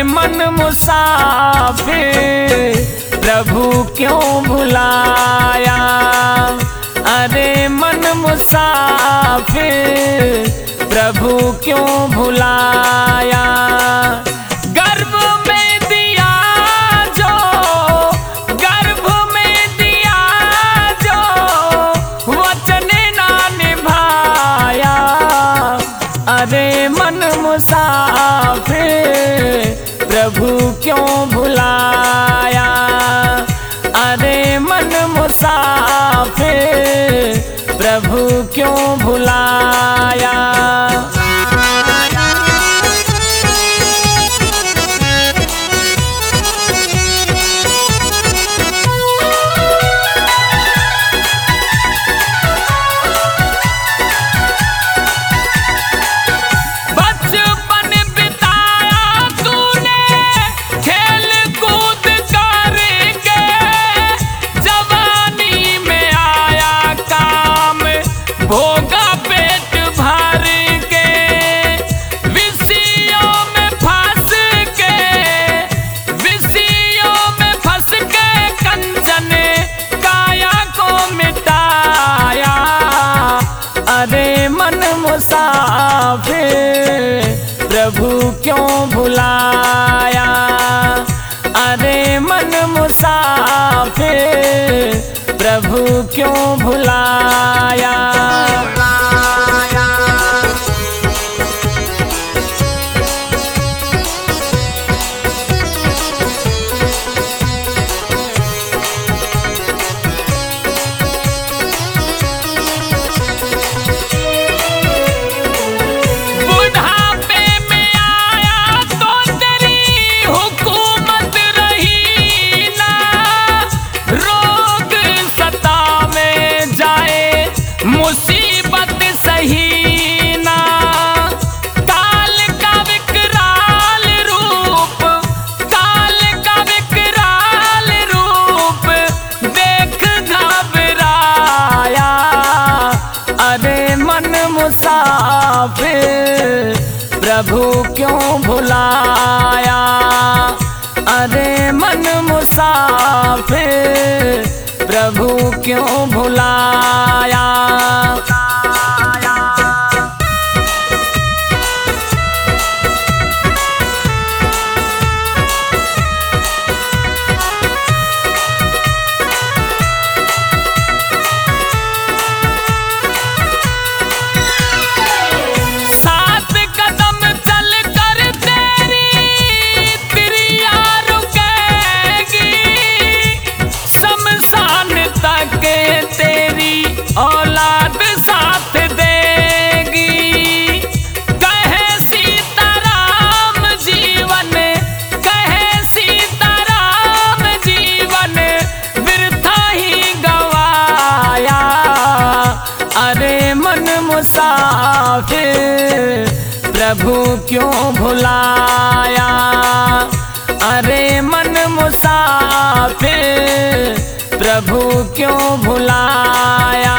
मन मुसाफिर प्रभु क्यों भुलाया। अरे मन मुसाफिर प्रभु क्यों भुलाया। गर्भ में दिया जो, गर्भ में दिया जो, वचन ना निभाया। अरे मन मुसाफिर प्रभु क्यों भुलाया। अरे मन मुसाफिर प्रभु क्यों भुलाया। भोगा पेट भर के विषयों में फंस के, विषयों में फंस के कंचन काया को मिटाया। अरे मन मुसाफिर प्रभु क्यों भुलाया। अरे मन मुसाफिर प्रभु क्यों भुलाया। बुढ़ापे में आया तो तेरी हुकूमत रही ना। रोग सतावे जाए मुसीबत सही ना। काल का विकराल रूप, काल का विकराल रूप देख घबराया। अरे मन मुसाफिर प्रभु क्यों भुलाया। अरे मन मुसाफिर प्रभु क्यों भुलाया। सात कदम चल कर तेरी प्रिया रुकेगी। शमशान तक तेरी औलाद साथ देगी। कहे सीताराम जीवन, कहे सीताराम जीवन वृथा ही गवाया। अरे मन मुसाफिर प्रभु क्यों भुलाया। अरे मन मुसाफिर प्रभु क्यों भुलाया।